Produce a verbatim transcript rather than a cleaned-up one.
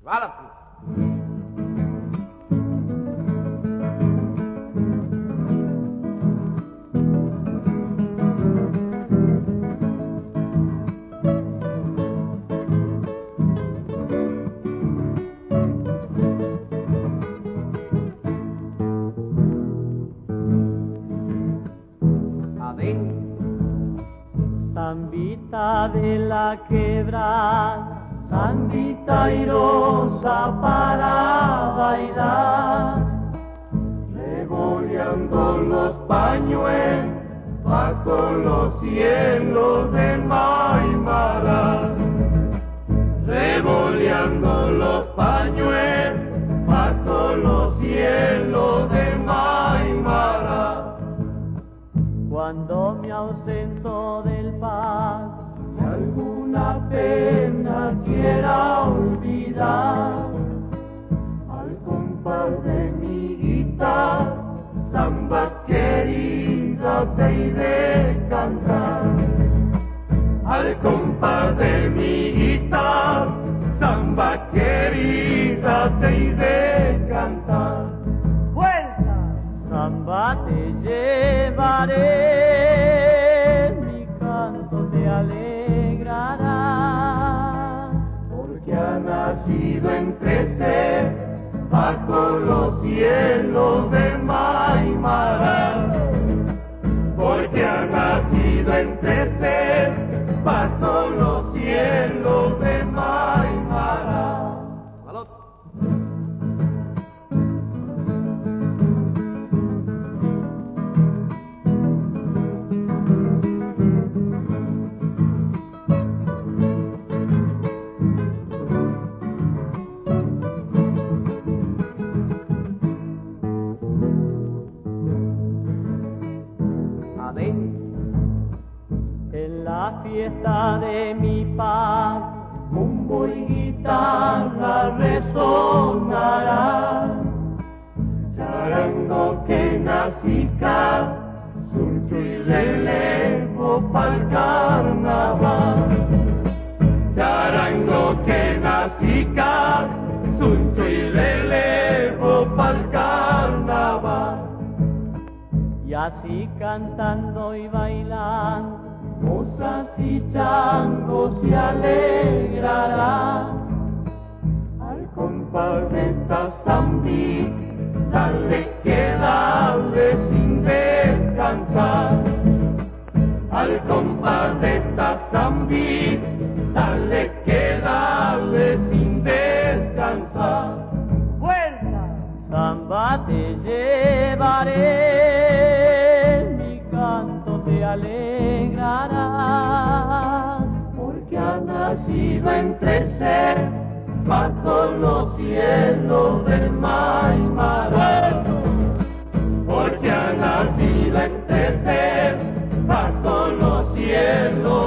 Válate. Zambita de la quebrada, zambita airosa para bailar, revoleando los pañuelos bajo los cielos de Maimara, revoleando los pañuelos bajo los cielos de Maimara. Cuando me ausento del paz y alguna pena quiera olvidar, al compás de mi guitarra, samba querida te iré cantar. Al compás de mi guitarra, samba querida te iré cantar. ¡Vuelta! Samba te llevaré, nacido entre ser bajo los cielos de Maimara, porque ha nacido entre ser bajo los cielos de Maimara. En la fiesta de mi paz, bombo y guitarra resonarán, charango que nacica, surcho y relevo pa'l carnaval. Charango que nacica, surcho y relevo pa'l carnaval. Y así cantando y bailando, mozas y changos se alegrarán. Al compás de esta zambita, dale que dale sin descansar. Al compás de esta zambita, dale que dale sin descansar. ¡Vuelta! Zamba te llevaré, te alegrará, porque ha nacido entre ser bajo los cielos de Maimara, porque ha nacido entre ser bajo los cielos